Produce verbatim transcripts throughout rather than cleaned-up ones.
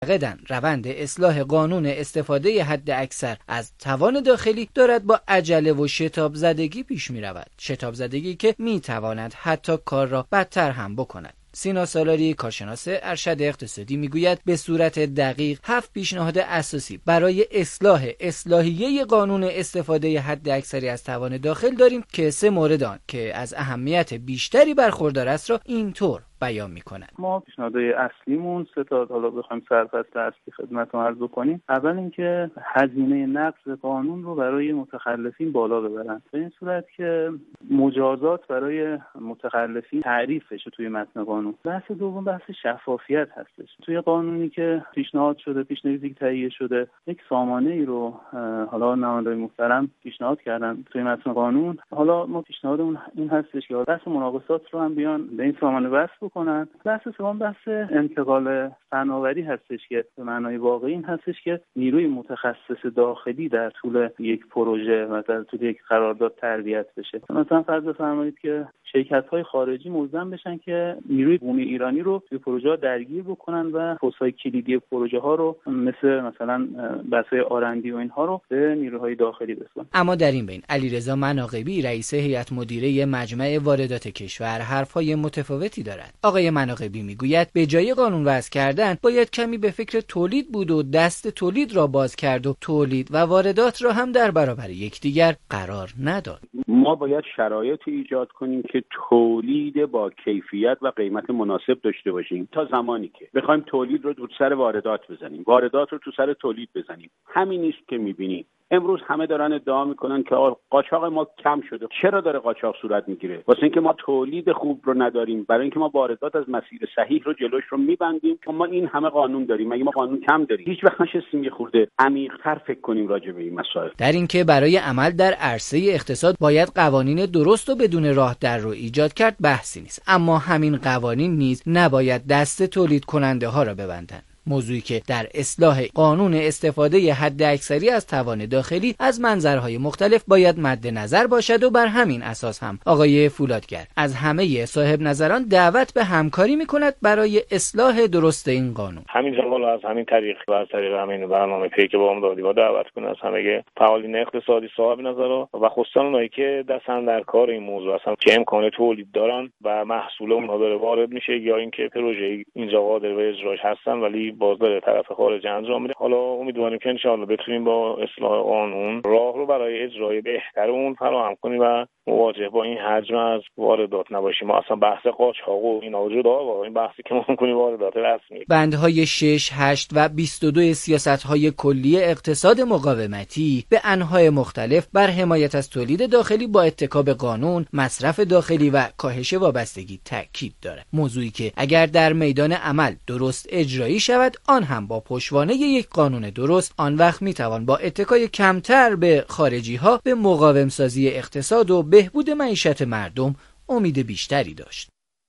معتقدند روند اصلاح قانون استفاده حد اکثر از توان داخلی دارد با عجله و شتاب زدگی پیش می رود. شتاب زدگی که می تواند حتی کار را بدتر هم بکند. سینا سالاری کارشناس ارشد اقتصادی میگوید به صورت دقیق هفت پیشنهاد اساسی برای اصلاح اصلاحیه قانون استفاده حد اکثری از توان داخل داریم که سه مورد آن که از اهمیت بیشتری برخوردار است را اینطور بیان می‌کند. ما پیشنهادهای اصلیمون سه تا، حالا بخوایم سرفصل اصلی خدمتتون عرض بکنیم. اول اینکه هزینه نقض قانون رو برای متخلفین بالا ببرن، به این صورت که مجازات برای متخلفین تعریف بشه توی متن قانون. بحث دوم بحث شفافیت هستش. توی قانونی که پیشنهاد شده، پیشنهادی که تهیه شده، یک سامانه‌ای رو حالا نمایندگان محترم پیشنهاد کردن توی متن قانون. حالا ما پیشنهادمون این هستش که بحث مناقصات رو هم بیان به این سامانه وصل کنند. بحث سوم بحث انتقال فناوری هستش که به معنای واقعی این هستش که نیروی متخصص داخلی در طول یک پروژه و در طول یک قرارداد تربیت بشه. مثلا فرض بفرمایید که شرکت‌های خارجی ملزم بشن که نیروی بومی ایرانی رو توی پروژه‌ها درگیر بکنن و پست‌های کلیدی پروژه‌ها رو مثل مثلا بحث‌های آرندی و اینها رو به نیروهای داخلی بسپارن. اما در این بین علیرضا مناقبی رئیس هیئت مدیره مجمع واردات کشور حرف‌های متفاوتی دارد. آقای مناقبی میگوید به جای قانون وضع کردن باید کمی به فکر تولید بود و دست تولید را باز کرد و تولید و واردات را هم در برابر یکدیگر قرار نداد. ما باید شرایطی ایجاد کنیم که تولید با کیفیت و قیمت مناسب داشته باشیم تا زمانی که بخوایم تولید رو تو سر واردات بزنیم، واردات رو تو سر تولید بزنیم. همین نیست که می‌بینیم. امروز همه دارن ادعا میکنن که قاچاق ما کم شده. چرا داره قاچاق صورت میگیره؟ واسه اینکه ما تولید خوب رو نداریم، برای اینکه ما واردات از مسیر صحیح رو جلوش رو میبندیم. ما این همه قانون داریم، مگه ما قانون کم داریم؟ هیچ وقت نشستیم یه خورده عمیق‌تر فکر کنیم راجع به این مسائل. در اینکه برای عمل در عرصه اقتصاد باید قوانین درست و بدون راه در رو ایجاد کرد بحثی نیست، اما همین قوانین نیز نباید دست تولید کننده ها را ببندند. موضوعی که در اصلاح قانون استفاده حد اکثری از توان داخلی از منظرهای مختلف باید مد نظر باشد و بر همین اساس هم آقای فولادگر از همه صاحب نظران دعوت به همکاری میکند برای اصلاح درست این قانون. همین جواب از همین طریق و از طریق همین برنامه پیک بامدادی با دعوت کنه از همه فعالین اقتصادی صاحب نظر و خصوصا اونایی که دستن در کار این موضوع هستن که امکان تولید دارن و محصول اونها داره وارد میشه یا اینکه پروژه اینجا قادر به اجراش هستن ولی باز داره طرف خارج انجام میده. حالا امیدواریم که ان شاء الله بتونیم با اصلاح قانون راه رو برای اجرای بهتر اون فراهم کنیم و مواجه با این حجم از واردات نباشیم. ما اصلا بحث قاچاق و اینا جدا و این بحثی که ما می‌کنیم واردات رسمی. بندهای شش، هشت و بیست و دو سیاست‌های کلی اقتصاد مقاومتی به انواع مختلف بر حمایت از تولید داخلی با اتکا به قانون، مصرف داخلی و کاهش وابستگی تاکید دارد. موضوعی که اگر در میدان عمل درست اجرایی شود، آن هم با پشتوانه یک قانون درست، آن وقت میتوان با اتکای کمتر به خارجی ها به مقاوم سازی اقتصاد و بهبود معیشت مردم امید بیشتری داشت.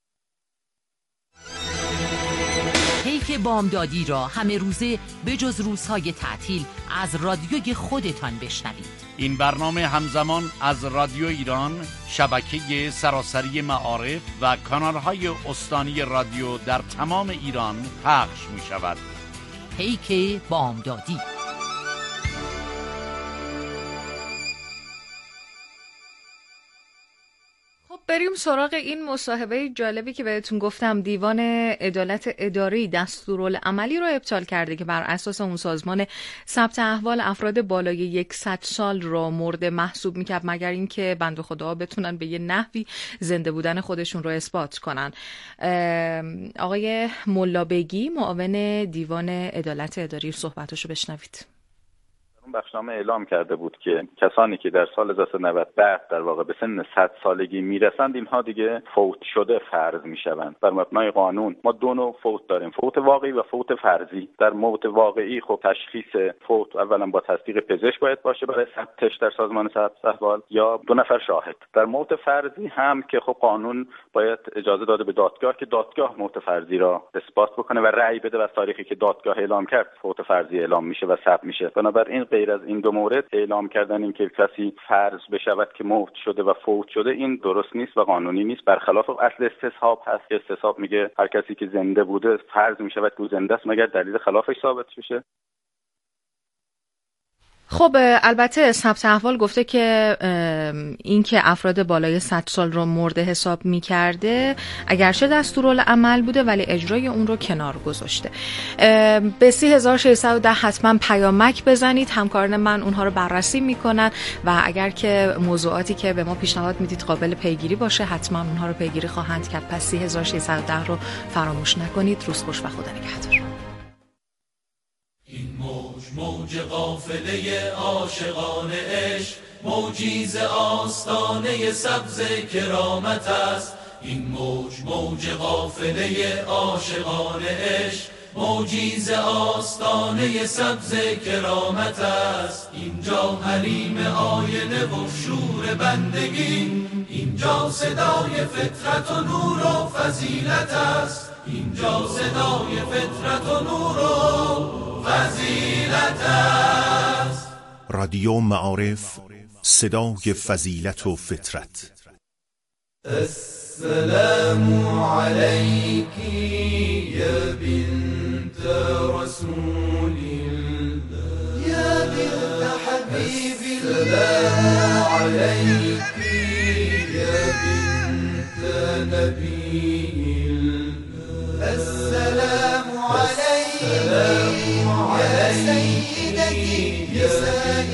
پیک بامدادی را همه روزه به جز روزهای تعطیل از رادیوی خودتان بشنوید. این برنامه همزمان از رادیو ایران، شبکه سراسری معارف و کانالهای استانی رادیو در تمام ایران پخش می شود. پیک بامدادی. بریم سراغ این مصاحبه جالبی که بهتون گفتم. دیوان عدالت اداری دستورالعملی رو ابطال کرده که بر اساس اون سازمان ثبت احوال افراد بالای صد سال رو مورد محسوب میکرد مگر اینکه بنده خدا بتونن به یه نحوی زنده بودن خودشون رو اثبات کنن. آقای ملابگی معاون دیوان عدالت اداری صحبتاشو بشنوید. اون بخشنامه اعلام کرده بود که کسانی که در سال هزار و سیصد و نود بعد در واقع به سن صد سالگی میرسند اینها دیگه فوت شده فرض میشوند. بر مبنای قانون ما دو نوع فوت داریم، فوت واقعی و فوت فرضی. در موت واقعی خب تشخیص فوت اولا با تصدیق پزشک باید باشه برای ثبتش در سازمان ثبت احوال یا دو نفر شاهد. در موت فرضی هم که خب قانون باید اجازه داده به دادگاه که دادگاه موت فرضی را اثبات بکنه و رأی بده و تاریخی که دادگاه اعلام کرد فوت فرضی اعلام میشه و ثبت میشه. بنابراین غیر از این دو مورد اعلام کردن این که کسی فرض بشود که موت شده و فوت شده، این درست نیست و قانونی نیست. برخلاف اصل استصحاب هست که استصحاب میگه هر کسی که زنده بوده فرض میشود که زنده است مگر دلیل خلافش ثابت بشه. خب البته ثبت احوال گفته که این که افراد بالای صد سال رو مرده حساب می‌کرده اگرچه دستورالعمل بوده ولی اجرای اون رو کنار گذاشته. به سی هزار و ششصد و ده حتما پیامک بزنید، همکاران من اونها رو بررسی میکنن و اگر که موضوعاتی که به ما پیشنهاد میدید قابل پیگیری باشه حتما اونها رو پیگیری خواهند کرد. پس سی هزار و ششصد و ده رو فراموش نکنید. روز خوش و خدا نگهدار. این موج موج قافله عاشقان عشق، موجی ز آستانه سبز کرامت است. این موج موج قافله عاشقان عشق، موجی ز آستانه سبز کرامت است. اینجا حریم آینه و شور بندگی، اینجا صدای فطرت و نور و فضیلت است. اینجا صدای فطرت و نور و فضیلت است. رادیو معارف، صدای فضیلت و فطرت. السلام علیکی یا بنت رسول الله یا بنت حبیب الله، علیکی یا بنت نبی الله. السلام علیکی يا سيدتي نساء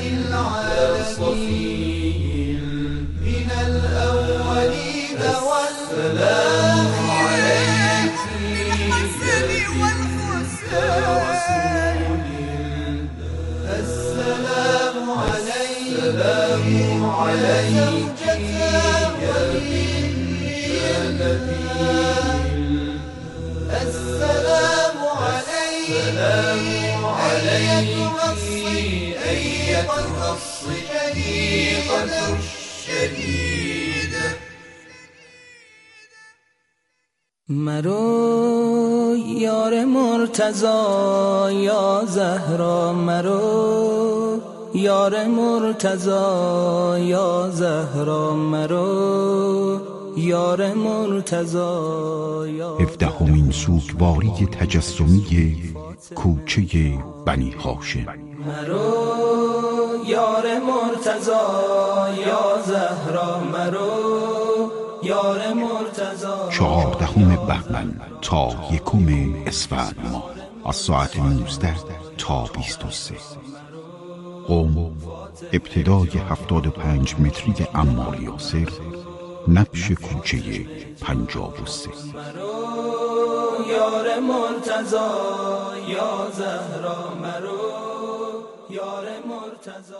العالمين من الأولين والسلام عليك بالحسن والحسين السلام عليك السلام عليك يا بنت النبي السلام عليك السلام أيتها الصديقة الشديدة. مرو یار مرتضی یا زهرا، مرو یار مرتضی یا زهرا، مرو یار مرتضی یا. هفدهمین سوگواری تجسمی کوچه بنی هاشم. مرو یار مرتضی یا زهرا، مرو یار مرتضی. چهاردهم بهمن تا یکم اسفند ماه از ساعت نوزده تا بیست و سه. قم ابتدای هفتاد و پنج متری عمار یاسر، نبش کوچه پنجاه و سه. یار مرتضی یا زهرا، مرو یار مرتضی.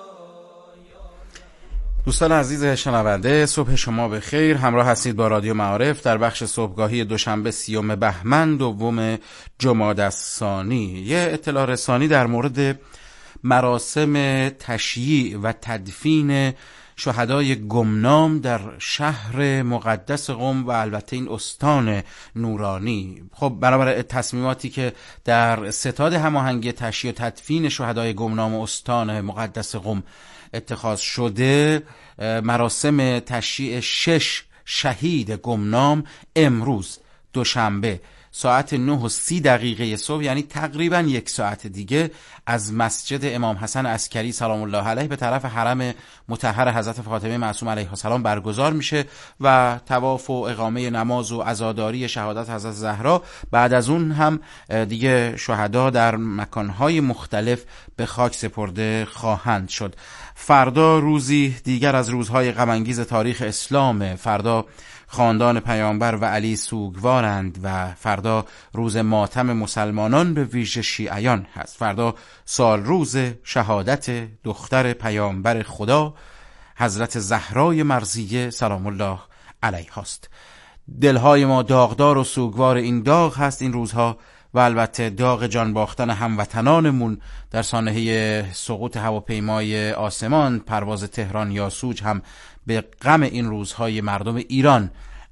دوستان عزیز شنونده، صبح شما به خیر. همراه هستید با رادیو معارف در بخش صبحگاهی دوشنبه سیوم بهمن دوم جمادی الثانی. یه اطلاع رسانی در مورد مراسم تشییع و تدفین شهدای گمنام در شهر مقدس قم و البته این استان نورانی. خب برابر تصمیماتی که در ستاد هماهنگی تشییع و تدفین شهدای گمنام استان مقدس قم اتخاذ شده، مراسم تشییع شش شهید گمنام امروز دوشنبه ساعت نه و سی دقیقه صبح، یعنی تقریبا یک ساعت دیگه، از مسجد امام حسن عسکری سلام الله علیه به طرف حرم مطهر حضرت فاطمه معصومه علیها السلام برگزار میشه و طواف و اقامه نماز و عزاداری شهادت حضرت زهرا. بعد از اون هم دیگه شهدا در مکانهای مختلف به خاک سپرده خواهند شد. فردا روزی دیگر از روزهای غم انگیز تاریخ اسلام. فردا خاندان پیامبر و علی سوگوارند و فردا روز ماتم مسلمانان به ویژه شیعیان هست. فردا سال روز شهادت دختر پیامبر خدا حضرت زهرای مرضیه سلام الله علیها است. دلهای ما داغدار و سوگوار این داغ هست این روزها و البته داغ جان باختن هموطنانمون در سانحه سقوط هواپیمای آسمان پرواز تهران یاسوج هم به غم این روزهای مردم ایران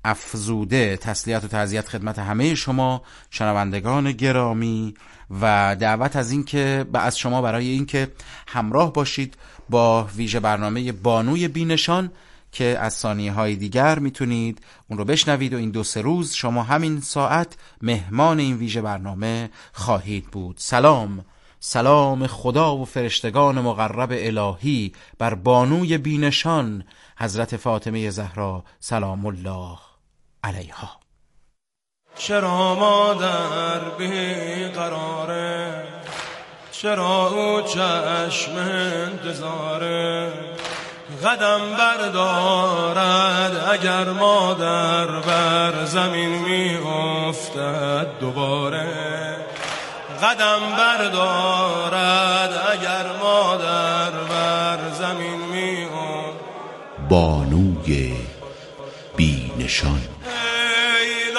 افزوده. تسلیت و تعزیت خدمت همه شما شنوندگان گرامی و دعوت از این که از شما برای این که همراه باشید با ویژه برنامه بانوی بینشان که از ثانیه های دیگر میتونید اون رو بشنوید و این دو سه روز شما همین ساعت مهمان این ویژه برنامه خواهید بود. سلام، سلام خدا و فرشتگان مقرب الهی بر بانوی بینشان حضرت فاطمه زهرا سلام الله علیها. چرا مادر بی قراره، چرا او چشم انتظاره، قدم بردارد اگر مادر بر زمین می افتد دوباره، قدم بردارد اگر مادر بر زمین می افتد. بانوی بینشان. ای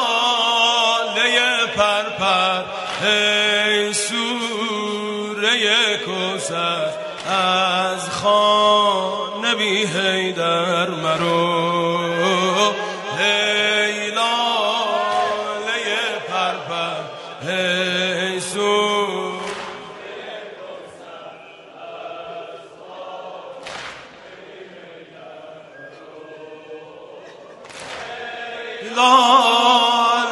لاله پرپر، ای سوره کوثر، از خانه بی حیدر مرو. ای لاله پرپر، ای سوره کوثر، از خانه بی حیدر.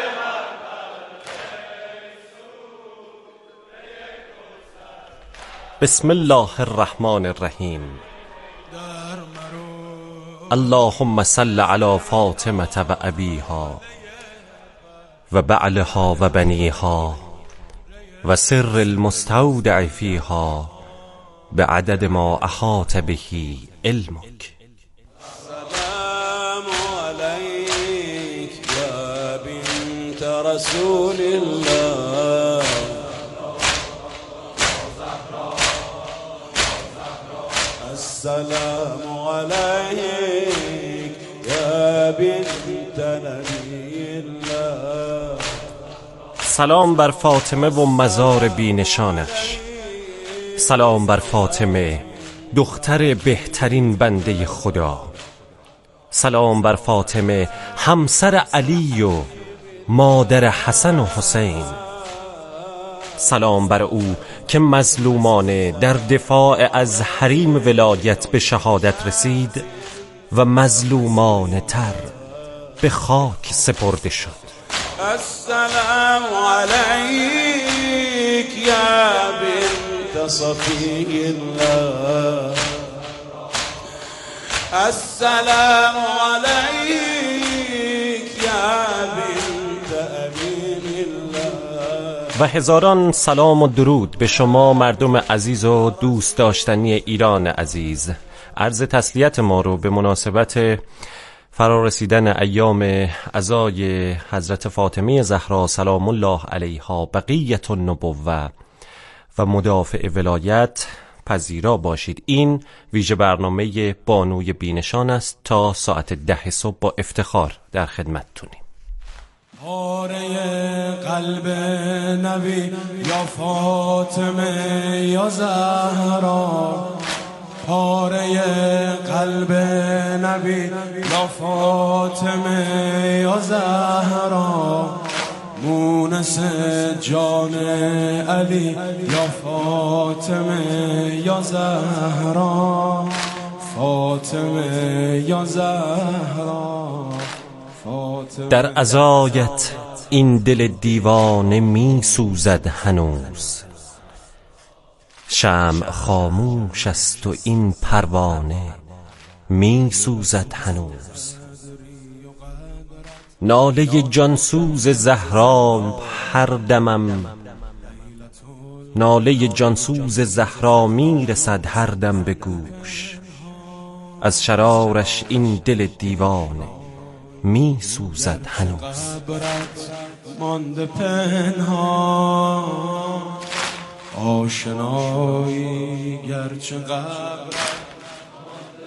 بسم الله الرحمن الرحیم. اللهم صل علی فاطمه و ابیها و بعلها و بنیها و سر المستودع فیها بعدد ما احاط به علمک. السلام علیک یا بنت رسول الله، السلام علیک یا بنت نبی الله. سلام بر فاطمه و مزار بینشانش، سلام بر فاطمه دختر بهترین بنده خدا، سلام بر فاطمه همسر علی و مادر حسن و حسین، سلام بر او که مظلومانه در دفاع از حریم ولایت به شهادت رسید و مظلومانه تر به خاک سپرده شد. السلام علیک یا بنت صفی الله، السلام علیک یا بنت امین الله. و هزاران سلام و درود به شما مردم عزیز و دوست داشتنی ایران عزیز. عرض تسلیت ما رو به مناسبت فرارسیدن ایام عزای حضرت فاطمه زهرا سلام الله علیها بقیت النبوه و مدافع ولایت پذیرا باشید. این ویژه برنامه بانوی بینشان است. تا ساعت ده صبح با افتخار در خدمتتونیم. پاره قلب نبی یا فاطمه یا زهرا، پاره قلب نبی یا فاطمه یا زهرا، مونس جان علی یا فاطمه یا زهرا، فاطمه یا زهرا. در عزایت این دل دیوانه می سوزد هنوز، شمع خاموش است و این پروانه می سوزد هنوز. ناله جانسوز زهرا هر دمم، ناله جانسوز زهرا می رسد هر دم به گوش، از شرارش این دل دیوانه می سوزد هنوز. قبرت مانده پنهان، آشنایی گرچه قبرت مانده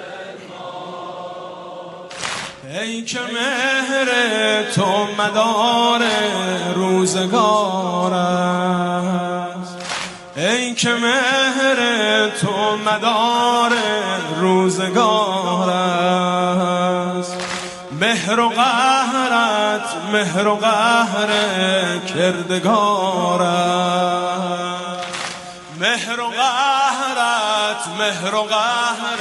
پنهان، ای که مهر تو مدار روزگار است، ای که مهر تو مدار روزگار است، به مهر و قهرت مهر و قهر کردگارت، مهر و قهرت مهر و قهر.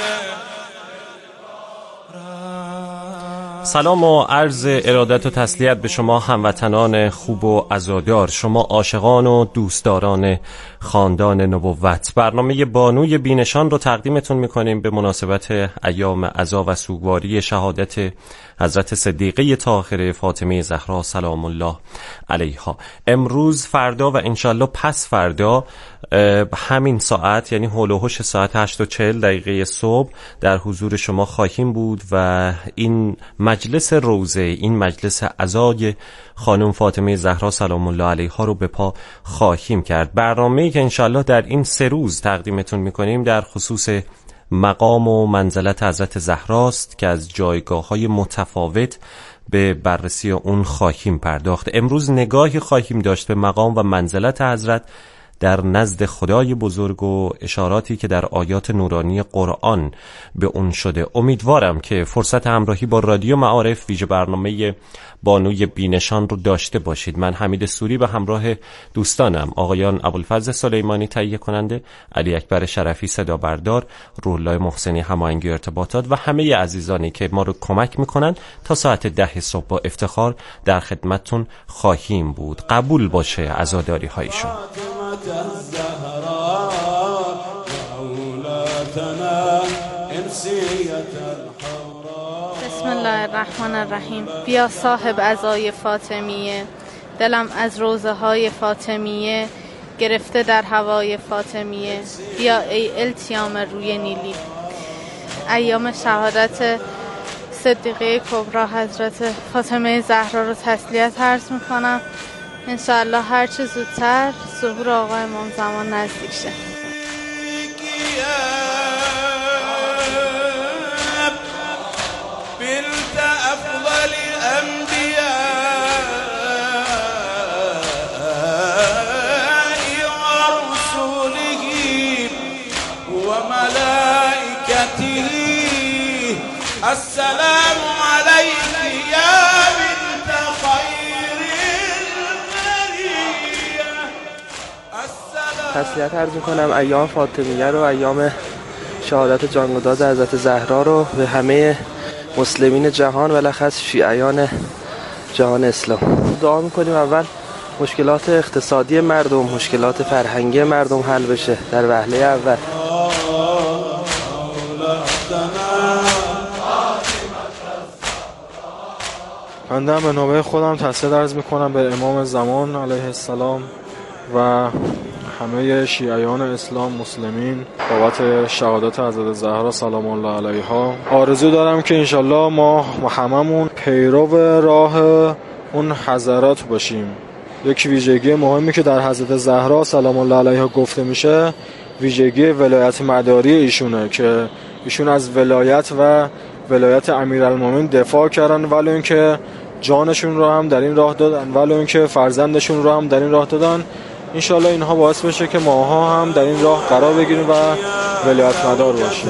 سلام و عرض ارادت و تسلیت به شما هموطنان خوب و عزادار، شما عاشقان و دوستداران خاندان نبوت. برنامه بانوی بینشان رو تقدیمتون میکنیم به مناسبت ایام عزا و سوگواری شهادت حضرت صدیقه طاهره فاطمه زهرا سلام الله علیها. امروز، فردا و انشالله پس فردا همین ساعت، یعنی هول و هوش ساعت هشت و چهل دقیقه صبح در حضور شما خواهیم بود و این مجلس روزه، این مجلس عزای خانم فاطمه زهرا سلام الله علیها رو به پا خواهیم کرد. برنامه‌ای که انشالله در این سه روز تقدیمتون میکنیم در خصوص مقام و منزلت حضرت زهراست که از جایگاه‌های متفاوت به بررسی اون خواهیم پرداخت. امروز نگاهی خواهیم داشت به مقام و منزلت حضرت در نزد خدای بزرگ و اشاراتی که در آیات نورانی قرآن به اون شده. امیدوارم که فرصت همراهی با رادیو معارف ویژه برنامه بانوی بینشان رو داشته باشید. من حمید سوری به همراه دوستانم آقایان ابوالفضل سلیمانی تهیه کننده، علی اکبر شرفی صدا بردار، روح الله محسنی هماهنگی ارتباطات و همه عزیزانی که ما رو کمک میکنن تا ساعت ده صبح با افتخار در خدمتتون خواهیم بود. قبول باشه عزاداری هایشون. بسم الله الرحمن الرحیم. بیا صاحب عزای فاطمیه، دلم از روزه های فاطمیه گرفته در هوای فاطمیه. بیا ای التیام روی نیلی. ایام شهادت صدیقه کبری حضرت فاطمه زهرا رو تسلیت عرض میکنم. انشاءالله هر چه زودتر ظهور آقا امام زمان نزدیک شه. السلام عليك يا بنت خير البرية. تسلیت عرض میکنم ایام فاطمیه رو، ایام شهادت جانگداز حضرت زهرا رو به همه مسلمین جهان و بالاخص شیعیان جهان اسلام. دعا میکنیم اول مشکلات اقتصادی مردم، مشکلات فرهنگی مردم حل بشه در وهله اول. بنده به نوبه خودم تسلیت عرض میکنم به امام زمان علیه السلام و همه شیعیان اسلام مسلمین بابت شهادت حضرت زهرا سلام الله علیها. آرزو دارم که انشالله ما هممون پیرو راه اون حضرات باشیم. یک ویژگی مهمی که در حضرت زهرا سلام الله علیها گفته میشه ویژگی ولایت مداری ایشونه که ایشون از ولایت و ولایت امیرالمومنین دفاع کردن، ولی اینکه جانشون رو هم در این راه دادن، ولی اینکه فرزندشون رو هم در این راه دادن. انشالله اینها باعث بشه که ماها هم در این راه قرار بگیریم و ولایت مدار باشیم.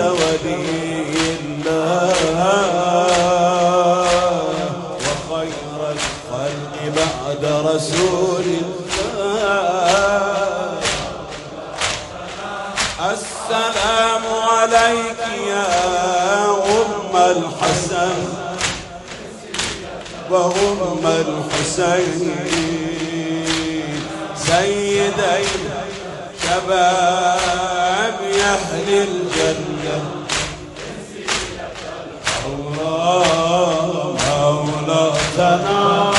السلام عليك يا أم الحسن وأم الحسين سيدي شباب أهل الجنة الله مولاتنا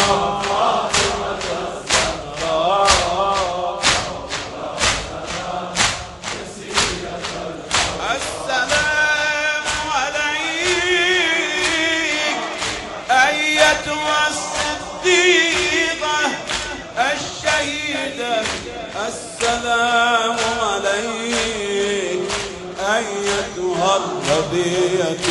السلام عليك أيتها الربية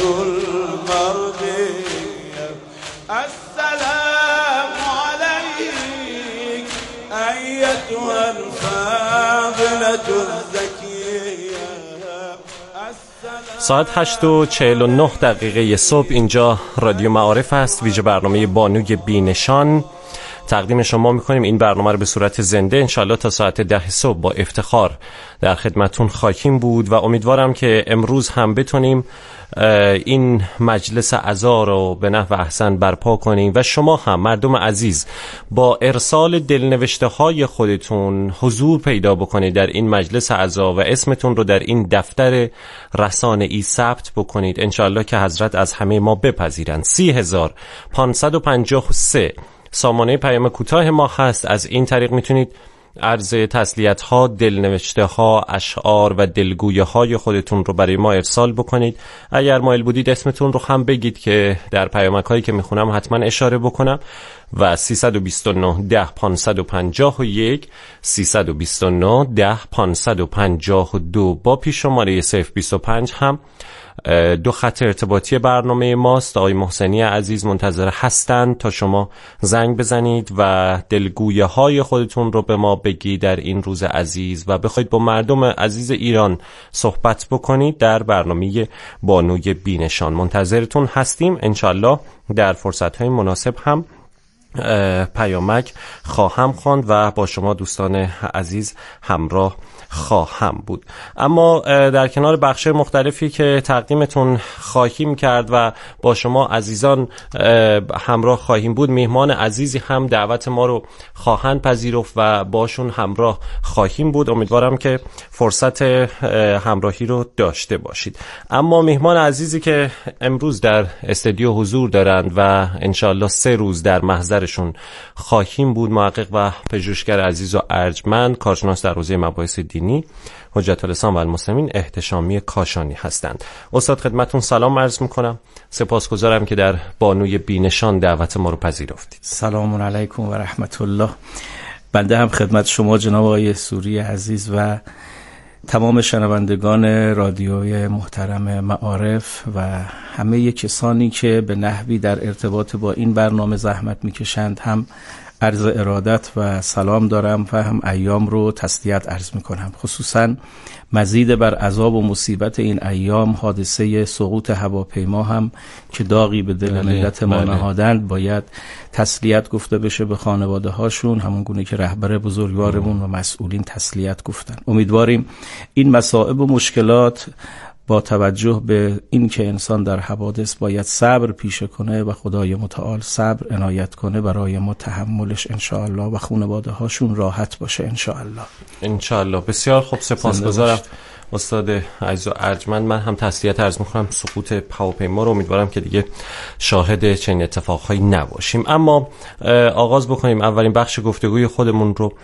المرضية. السلام عليك أيتها الفاضلة الزكية. ساعت هشت و چهل و نه دقیقه صبح اینجا رادیو معارف است، ویژه برنامه بانوی بینشان تقدیم شما میکنیم. این برنامه رو به صورت زنده انشالله تا ساعت ده صبح با افتخار در خدمتون خواهیم بود و امیدوارم که امروز هم بتونیم این مجلس عزا رو به نحو احسن برپا کنیم و شما هم مردم عزیز با ارسال دلنوشته های خودتون حضور پیدا بکنید در این مجلس عزا و اسمتون رو در این دفتر رسانه ای ثبت بکنید انشالله که حضرت از همه ما بپذیرند. سی هزار پانصد و پنجاه و سه سامانه پیام کوتاه ما هست. از این طریق میتونید عرض تسلیت ها، دلنوشته ها، اشعار و دلگویه های خودتون رو برای ما ارسال بکنید. اگر مایل بودید اسمتون رو هم بگید که در پیامک هایی که میخونم حتما اشاره بکنم. و سیصد و بیست و نه ده پانصد و پنجاه و یک سیصد و بیست و نه ده پانصد و پنجاه و دو با پیش شماره صفر بیست و پنج هم دو خط ارتباطی برنامه ماست. آقای محسنی عزیز منتظر هستند تا شما زنگ بزنید و دلگویه های خودتون رو به ما بگید در این روز عزیز و بخواید با مردم عزیز ایران صحبت بکنید در برنامه بانوی بینشان. منتظرتون هستیم. انشالله در فرصت های مناسب هم پیامک خواهم خواند و با شما دوستان عزیز همراه خواهم بود. اما در کنار بخش مختلفی که تقدیمتون خواهیم کرد و با شما عزیزان همراه خواهیم بود، میهمان عزیزی هم دعوت ما رو خواهند پذیرفت و باشون همراه خواهیم بود. امیدوارم که فرصت همراهی رو داشته باشید. اما میهمان عزیزی که امروز در استودیو حضور دارند و انشالله سه روز در محضرشون خواهیم بود، محقق و پژوهشگر عزیز و ارجمند، کارشناس در حوزه مباحث دینی، حجت الاسلام و المسلمین احتشامی کاشانی هستند. استاد خدمتون سلام عرض میکنم. سپاسگزارم که در بانوی بینشان دعوت ما رو پذیرفتید. سلام علیکم و رحمت الله. بنده هم خدمت شما جناب آقای سوری عزیز و تمام شنوندگان رادیوی محترم معارف و همه کسانی که به نحوی در ارتباط با این برنامه زحمت میکشند هم عرض ارادت و سلام دارم و هم ایام رو تسلیت عرض میکنم. خصوصا مزید بر عذاب و مصیبت این ایام حادثه سقوط هواپیما هم که داغی به دل ملت ما نهادند باید تسلیت گفته بشه به خانواده هاشون، همون گونه که رهبر بزرگوارمون و مسئولین تسلیت گفتن. امیدواریم این مصائب و مشکلات با توجه به این که انسان در حوادث باید صبر پیشه کنه و خدای متعال صبر عنایت کنه برای ما تحملش انشاءالله و خانواده هاشون راحت باشه انشاءالله. انشاءالله. بسیار خوب، سپاسگزارم استاد عزیز و ارجمند. من هم تسلیت عرض می‌کنم سقوط هواپیما رو. امیدوارم که دیگه شاهد چنین اتفاقهایی نباشیم. اما آغاز بکنیم اولین بخش گفتگوی خودمون رو.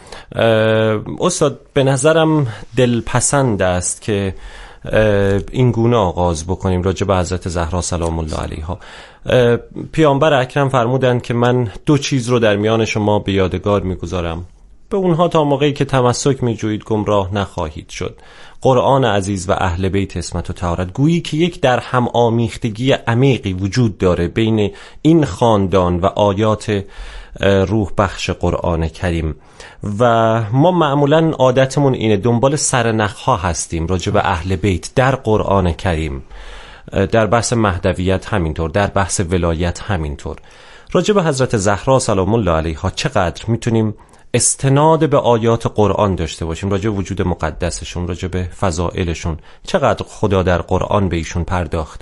استاد به نظرم دلپسند است که این گونه آغاز بکنیم راجع به حضرت زهرا سلام الله علیها. پیامبر اکرم فرمودند که من دو چیز رو در میان شما به یادگار میگذارم، به اونها تا موقعی که تمسک میجویید گمراه نخواهید شد: قرآن عزیز و اهل بیت عصمت و طهارت. گویی که یک در هم آمیختگی عمیقی وجود داره بین این خاندان و آیات روح بخش قرآن کریم و ما معمولا عادتمون اینه دنبال سرنخها هستیم راجع به اهل بیت در قرآن کریم، در بحث مهدویت همینطور، در بحث ولایت همینطور. راجع به حضرت زهرا سلام الله علیها چقدر میتونیم استناد به آیات قرآن داشته باشیم راجع به وجود مقدسشون، راجع به فضائلشون؟ چقدر خدا در قرآن به ایشون پرداخته؟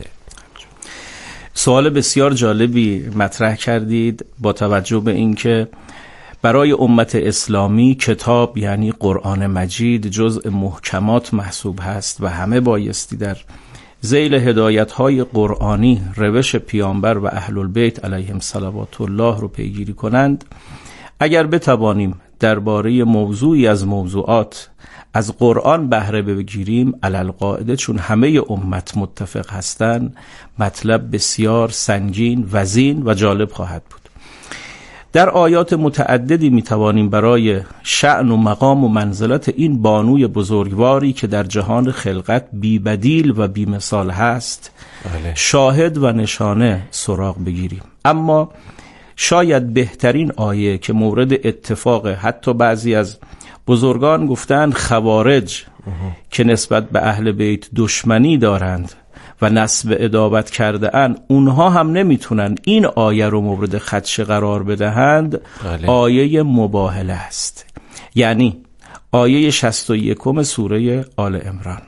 سوال بسیار جالبی مطرح کردید با توجه به اینکه برای امت اسلامی کتاب یعنی قرآن مجید جزء محکمات محسوب هست و همه بایستی در ذیل هدایت‌های قرآنی روش پیامبر و اهل البیت علیهم صلوات الله رو پیگیری کنند. اگر بتوانیم درباره موضوعی از موضوعات از قرآن بهره بگیریم، علالقاعده چون همه امت متفق هستند مطلب بسیار سنگین، وزین و جالب خواهد بود. در آیات متعددی میتوانیم برای شأن و مقام و منزلت این بانوی بزرگواری که در جهان خلقت بی بدیل و بی مثال هست بله. شاهد و نشانه سراغ بگیریم. اما شاید بهترین آیه که مورد اتفاق حتی بعضی از بزرگان گفتند خوارج اه. که نسبت به اهل بیت دشمنی دارند و نسب ادابت کرده اند، اونها هم نمیتونن این آیه رو مورد خدشه قرار بدهند. بله. آیه مباهله است، یعنی آیه شصت و یکم سوره آل عمران.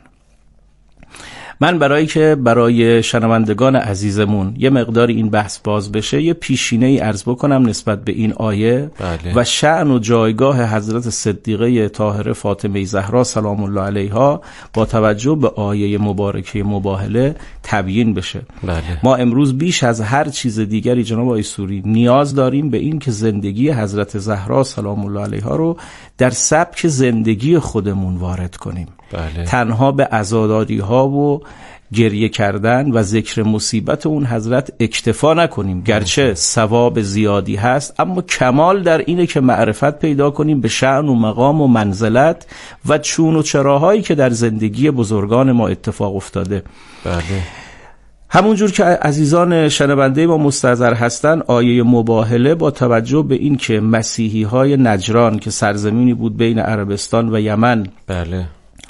من برای که برای شنوندگان عزیزمون یه مقداری این بحث باز بشه، یه پیشینه ای عرض بکنم نسبت به این آیه. بله. و شأن و جایگاه حضرت صدیقه طاهره فاطمه زهرا سلام الله علیها با توجه به آیه مبارکه مباهله تبیین بشه. بله. ما امروز بیش از هر چیز دیگری جناب آقای سوری نیاز داریم به این که زندگی حضرت زهرا سلام الله علیها رو در سبک زندگی خودمون وارد کنیم. بله. تنها به عزاداری ها و گریه کردن و ذکر مصیبت اون حضرت اکتفا نکنیم، گرچه ثواب زیادی هست، اما کمال در اینه که معرفت پیدا کنیم به شأن و مقام و منزلت و چون و چراهایی که در زندگی بزرگان ما اتفاق افتاده. بله. همونجور که عزیزان شنونده ما مستحضر هستن، آیه مباهله با توجه به این که مسیحی های نجران که سرزمینی بود بین عربستان و یمن، بله،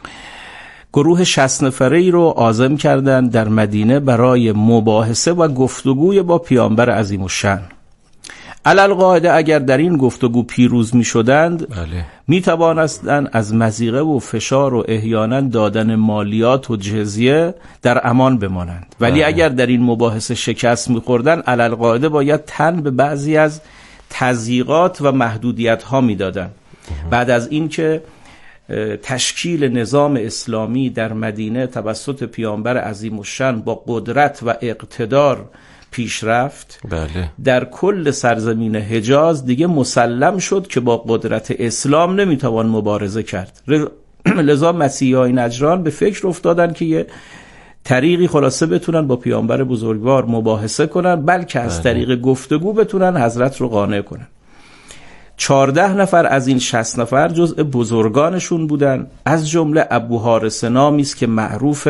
گروه شصت نفره‌ای رو عازم کردن در مدینه برای مباحثه و گفتگوی با پیامبر عظیم الشأن. علالقاعده اگر در این گفتگو پیروز می شدند، بله، می توانستند از مضیقه و فشار و احیانا دادن مالیات و جزیه در امان بمانند. ولی بله، اگر در این مباحثه شکست می خوردن، علالقاعده باید تن به بعضی از تضییقات و محدودیت ها می دادن. بعد از این که تشکیل نظام اسلامی در مدینه توسط پیامبر عظیم الشأن با قدرت و اقتدار پیش رفت، بله، در کل سرزمین حجاز دیگه مسلم شد که با قدرت اسلام نمیتوان مبارزه کرد. لذا مسیحیای نجران به فکر افتادن که یه طریقی خلاصه بتونن با پیامبر بزرگوار مباحثه کنن، بلکه از بله، طریق گفتگو بتونن حضرت رو قانع کنن. چهارده نفر از این شصت نفر جزء بزرگانشون بودن، از جمله ابو حارث نامی است که معروف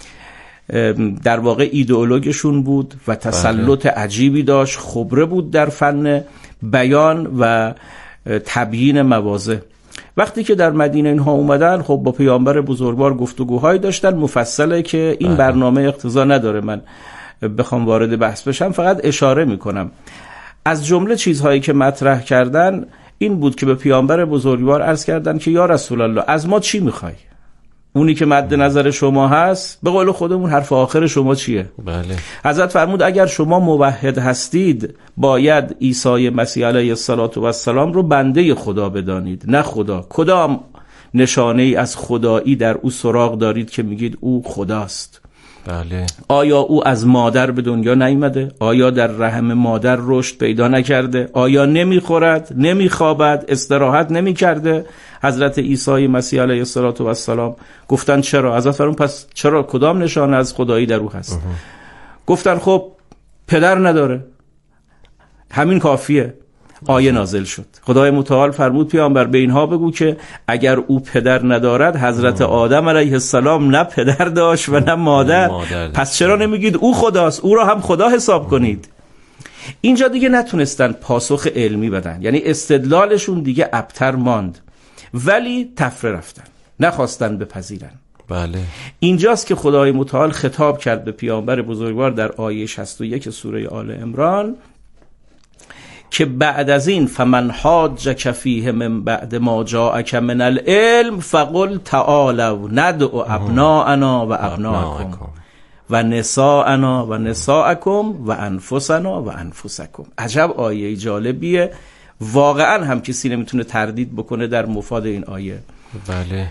در واقع ایدئولوژشون بود و تسلط عجیبی داشت، خبره بود در فن بیان و تبیین مواضع. وقتی که در مدینه اینها اومدن، خب با پیامبر بزرگوار گفتگوهایی داشتن. مفصله که این برنامه اقتضا نداره من بخوام وارد بحث بشم، فقط اشاره میکنم. از جمله چیزهایی که مطرح کردن این بود که به پیامبر بزرگوار عرض کردن که یا رسول الله، از ما چی میخوای؟ اونی که مد نظر شما هست، به قول خودمون حرف آخر شما چیه؟ بله. حضرت فرمود اگر شما موحد هستید، باید عیسی مسیح علیه السلام رو بنده خدا بدانید، نه خدا. کدام نشانه ای از خدایی در او سراغ دارید که میگید او خداست؟ بله. آیا او از مادر به دنیا نیامده؟ آیا در رحم مادر رشد پیدا نکرده؟ آیا نمیخورد، نمیخوابد، استراحت نمیکرده؟ حضرت عیسی مسیح علیه السلام گفتن چرا؟ حضرت فرمود پس چرا؟ کدام نشانه از خدایی در او هست؟ اه. گفتن خب پدر نداره. همین کافیه. آیه نازل شد. خدای متعال فرمود پیامبر به اینها بگو که اگر او پدر ندارد، حضرت آدم علیه السلام نه پدر داشت و نه مادر، مادر پس چرا نمیگید او خداست؟ او را هم خدا حساب کنید. اینجا دیگه نتونستن پاسخ علمی بدن، یعنی استدلالشون دیگه ابتر ماند، ولی تفره رفتن، نخواستن بپذیرن. بله. اینجاست که خدای متعال خطاب کرد به پیامبر بزرگوار در آیه شصت و یک سوره آل عمران که بعد از این فمن حاجک فیه من بعد ما جاءک من العلم فقل تعالوا ندعو ابناءنا و ابناءکم و نساءنا و نساءکم و انفسنا و انفسکم. عجب آیه جالبیه، واقعا هم کسی نمیتونه تردید بکنه در مفاد این آیه. بله.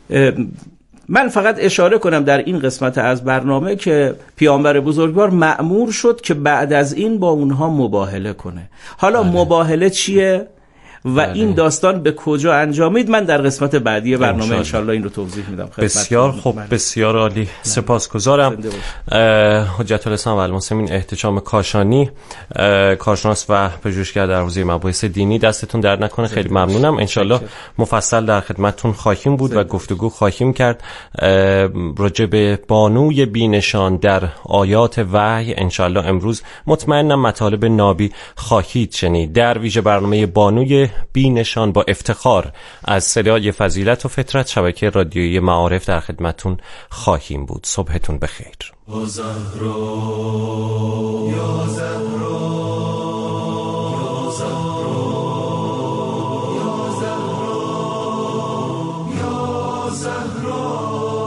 من فقط اشاره کنم در این قسمت از برنامه که پیامبر بزرگوار مأمور شد که بعد از این با اونها مباهله کنه. حالا بله. مباهله چیه و بله. این داستان به کجا انجامید، من در قسمت بعدی برنامه انشالله این رو توضیح میدم. بسیار خوب، بسیار عالی، سپاسگزارم. حجت الاسلام و المسلمین احتشام کاشانی، کارشناس و پژوهشگر در حوزه مباحث دینی، دستتون درد نکنه، خیلی ممنونم. انشالله مفصل در خدمتتون خواهیم بود و گفتگو خواهیم کرد راجع به بانوی بی‌نشان در آیات وحی. انشالله امروز مطمئنم مطالب نابی خواهید شنید. در ویژه برنامه بانوی بی نشان با افتخار از صدای فضیلت و فطرت شبکه رادیویی معارف در خدمتون خواهیم بود. صبحتون بخیر. یا زهرا یا زهرا یا زهرا یا زهرا یا زهرا